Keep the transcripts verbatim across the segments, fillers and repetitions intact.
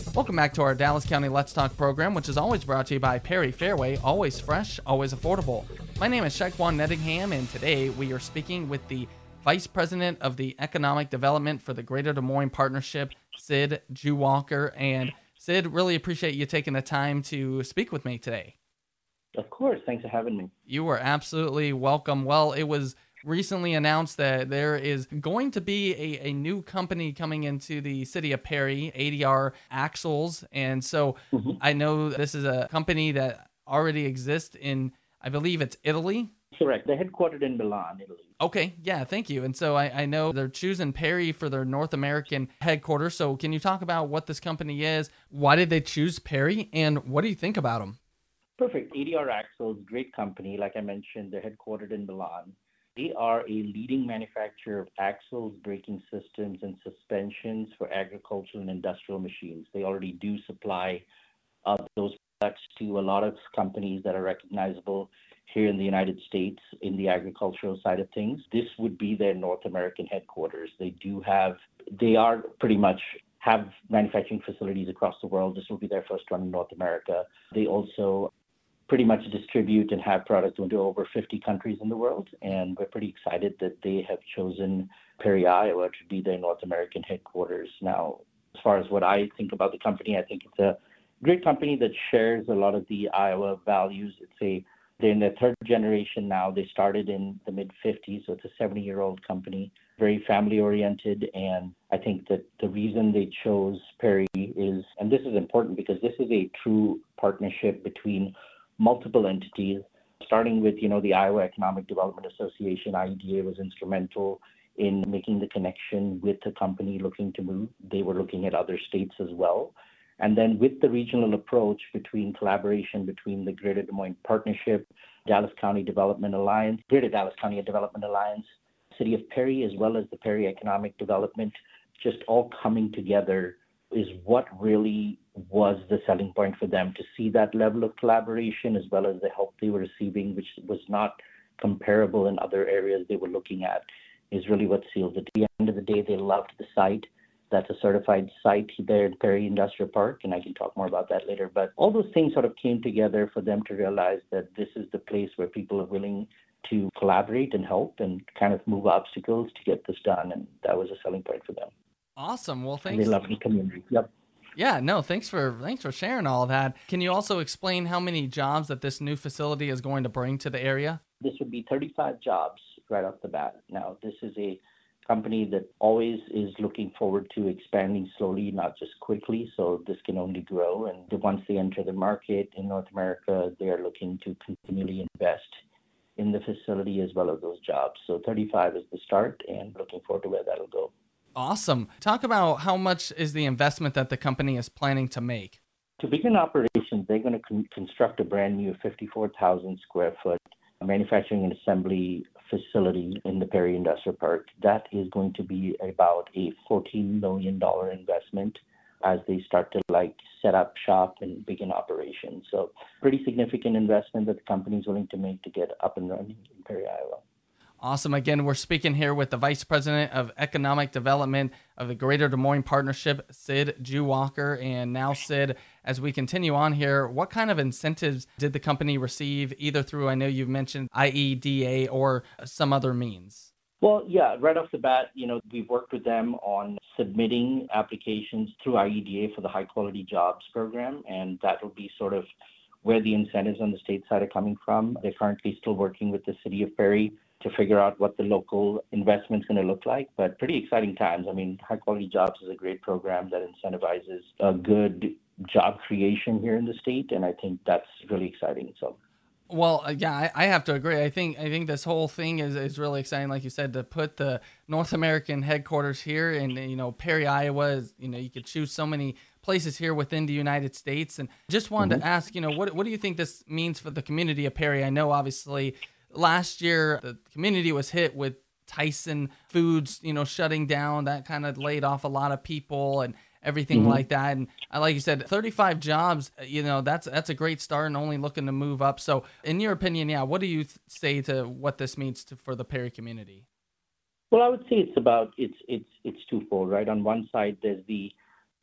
Welcome back to our Dallas County Let's Talk program, which is always brought to you by Perry Fairway, always fresh, always affordable. My name is Shaquan Nettingham, and today we are speaking with the Vice President of the Economic Development for the Greater Des Moines Partnership, Sid Jewalker. And Sid, really appreciate you taking the time to speak with me today. Of course. Thanks for having me. You are absolutely welcome. Well, it was recently announced that there is going to be a, a new company coming into the city of Perry, A D R Axles. And so mm-hmm. I know this is a company that already exists in, I believe it's Italy. Correct. They're headquartered in Milan, Italy. Okay. Yeah. Thank you. And so I, I know they're choosing Perry for their North American headquarters. So can you talk about what this company is? Why did they choose Perry? And what do you think about them? Perfect. A D R Axles, great company. Like I mentioned, they're headquartered in Milan. They are a leading manufacturer of axles, braking systems, and suspensions for agricultural and industrial machines. They already do supply uh, those products to a lot of companies that are recognizable here in the United States in the agricultural side of things. This would be their North American headquarters. They do have, they are pretty much have manufacturing facilities across the world. This will be their first one in North America. They also pretty much distribute and have products into over fifty countries in the world. And we're pretty excited that they have chosen Perry, Iowa to be their North American headquarters. Now, as far as what I think about the company, I think it's a great company that shares a lot of the Iowa values. It's a, they're in their third generation now. They started in the mid fifties, so it's a seventy-year-old company, very family-oriented. And I think that the reason they chose Perry is, and this is important because this is a true partnership between multiple entities, starting with, you know, the Iowa Economic Development Association. I E D A was instrumental in making the connection with the company looking to move. They were looking at other states as well. And then with the regional approach between collaboration between the Greater Des Moines Partnership, Dallas County Development Alliance, Greater Dallas County Development Alliance, City of Perry, as well as the Perry Economic Development, just all coming together is what really was the selling point for them, to see that level of collaboration as well as the help they were receiving, which was not comparable in other areas they were looking at, is really what sealed it. At the end of the day, they loved the site. That's a certified site there at Perry Industrial Park, and I can talk more about that later. But all those things sort of came together for them to realize that this is the place where people are willing to collaborate and help and kind of move obstacles to get this done, and that was a selling point for them. Awesome. Well, thanks. And they love the community. Yep. Yeah, no, thanks for thanks for sharing all that. Can you also explain how many jobs that this new facility is going to bring to the area? This would be thirty-five jobs right off the bat. Now, this is a company that always is looking forward to expanding slowly, not just quickly, so this can only grow. And once they enter the market in North America, they are looking to continually invest in the facility as well as those jobs. So thirty-five is the start, and looking forward to where that'll go. Awesome. Talk about how much is the investment that the company is planning to make. To begin operations, they're going to con- construct a brand new fifty-four thousand square foot manufacturing and assembly facility in the Perry Industrial Park. That is going to be about a fourteen million dollars investment as they start to like set up shop and begin operations. So pretty significant investment that the company is willing to make to get up and running in Perry, Iowa. Awesome. Again, we're speaking here with the Vice President of Economic Development of the Greater Des Moines Partnership, Sid Jewalker. And now, Sid, as we continue on here, what kind of incentives did the company receive, either through, I know you've mentioned I E D A or some other means? Well, yeah, right off the bat, you know, we've worked with them on submitting applications through I E D A for the High Quality Jobs program, and that will be sort of where the incentives on the state side are coming from. They're currently still working with the City of Perry to figure out what the local investment's going to look like, but pretty exciting times. I mean, High Quality Jobs is a great program that incentivizes a good job creation here in the state, and I think that's really exciting. So. Well, yeah, I, I have to agree. I think I think this whole thing is, is really exciting, like you said, to put the North American headquarters here in, you know, Perry, Iowa. Is, you know, you could choose so many places here within the United States. And just wanted mm-hmm. to ask, you know, what what do you think this means for the community of Perry? I know, obviously, last year the community was hit with Tyson Foods, you know, shutting down. That kind of laid off a lot of people and everything mm-hmm. like that. And like you said, thirty-five jobs, you know, that's that's a great start and only looking to move up. So in your opinion, yeah, what do you th- say to what this means to, for the Perry community? Well, I would say it's about, it's, it's, it's twofold, right? On one side, there's the, what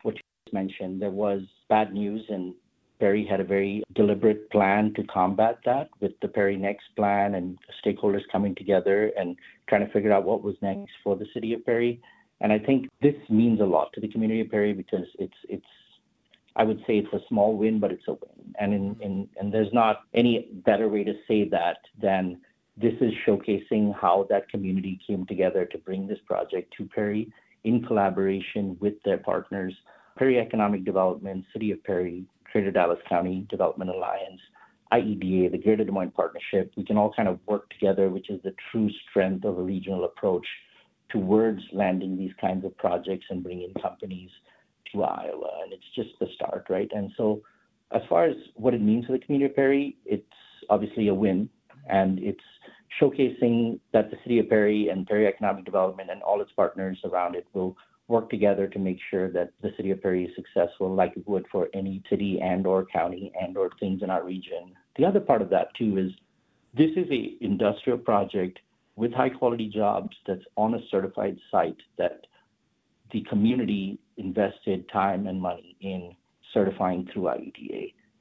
mentioned, there was bad news, and Perry had a very deliberate plan to combat that with the Perry Next plan and stakeholders coming together and trying to figure out what was next for the city of Perry. And I think this means a lot to the community of Perry because it's it's I would say it's a small win, but it's a win. And in, in and there's not any better way to say that than this is showcasing how that community came together to bring this project to Perry in collaboration with their partners, Perry Economic Development, City of Perry, Greater Dallas County Development Alliance, I E D A, the Greater Des Moines Partnership. We can all kind of work together, which is the true strength of a regional approach towards landing these kinds of projects and bringing companies to Iowa. And it's just the start, right? And so as far as what it means for the community of Perry, it's obviously a win. And it's showcasing that the City of Perry and Perry Economic Development and all its partners around it will work together to make sure that the City of Perry is successful like it would for any city and or county and or things in our region. The other part of that too is this is a industrial project with high quality jobs that's on a certified site that the community invested time and money in certifying through I E D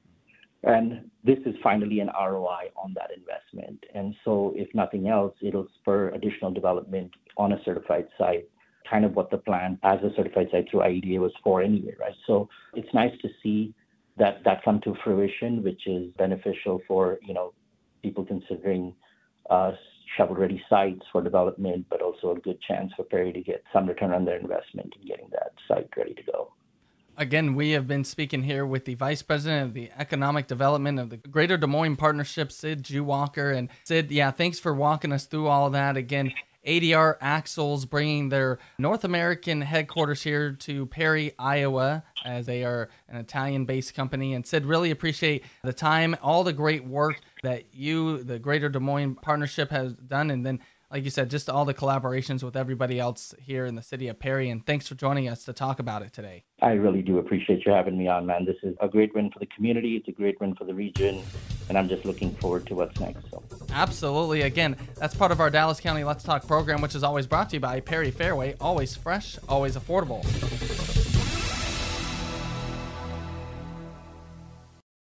A. And this is finally an R O I on that investment. And so if nothing else, it'll spur additional development on a certified site, kind of what the plan as a certified site through I E D A was for anyway, right? So it's nice to see that that come to fruition, which is beneficial for, you know, people considering uh, shovel-ready sites for development, but also a good chance for Perry to get some return on their investment in getting that site ready to go. Again, we have been speaking here with the Vice President of the Economic Development of the Greater Des Moines Partnership, Sid Jewalker. And Sid, yeah, thanks for walking us through all of that. Again, A D R Axles bringing their North American headquarters here to Perry, Iowa, as they are an Italian-based company. And Sid, really appreciate the time, all the great work that you, the Greater Des Moines Partnership, has done. And then, like you said, just all the collaborations with everybody else here in the city of Perry. And thanks for joining us to talk about it today. I really do appreciate you having me on, man. This is a great win for the community. It's a great win for the region. And I'm just looking forward to what's next. So. Absolutely. Again, that's part of our Dallas County Let's Talk program, which is always brought to you by Perry Fairway. Always fresh, always affordable.